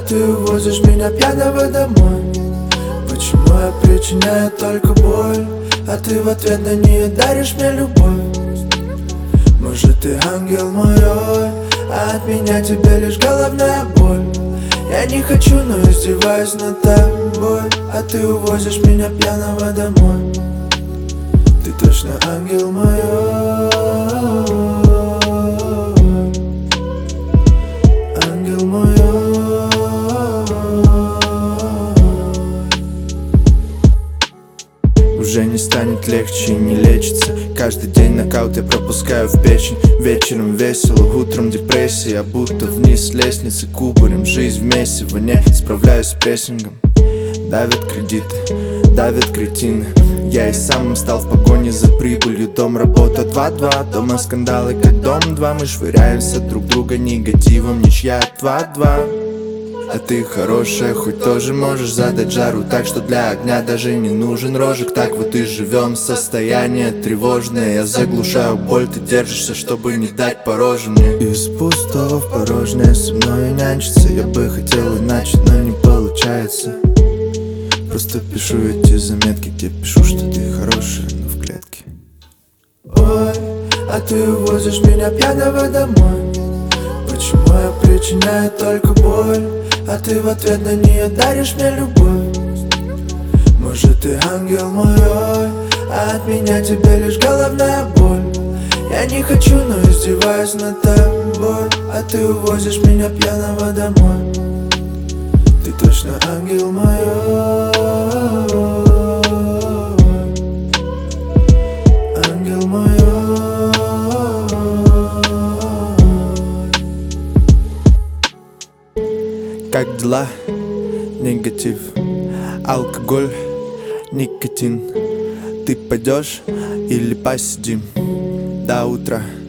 ты увозишь меня пьяного домой. Почему я причиняю только боль, а ты в ответ на нее даришь мне любовь? Может, ты ангел мой, а от меня тебе лишь головная боль. Я не хочу, но издеваюсь над тобой, а ты увозишь меня пьяного домой. Ты точно ангел мой, ангел мой. Уже не станет легче и не лечится. Каждый день нокаут я пропускаю в печень. Вечером весело, утром депрессия. Я будто вниз с лестницы кубарем. Жизнь вместе, не справляюсь с прессингом. Давят кредиты, давят кретины. Я и сам стал в погоне за прибылью. Дом, работа 2-2, дома скандалы как дом 2. Мы швыряемся друг друга негативом, ничья 2-2. А ты хорошая, хоть тоже можешь задать жару, так что для огня даже не нужен рожек. Так вот и живем, состояние тревожное. Я заглушаю боль, ты держишься, чтобы не дать по роже мне. Из пустого в порожнее со мной нянчится. Я бы хотел иначе, но не получается. Просто пишу эти заметки, где пишу, что ты хорошая, но в клетке. Ой, а ты увозишь меня пьяного домой. Почему я причиняю только боль, а ты в ответ на нее даришь мне любовь? Может, ты ангел мой, а от меня тебе лишь головная боль. Я не хочу, но издеваюсь над тобой, а ты увозишь меня пьяного домой. Ты точно ангел мой, ангел мой. Как дела? Негатив. Алкоголь, никотин. Ты пойдешь или посидим до утра?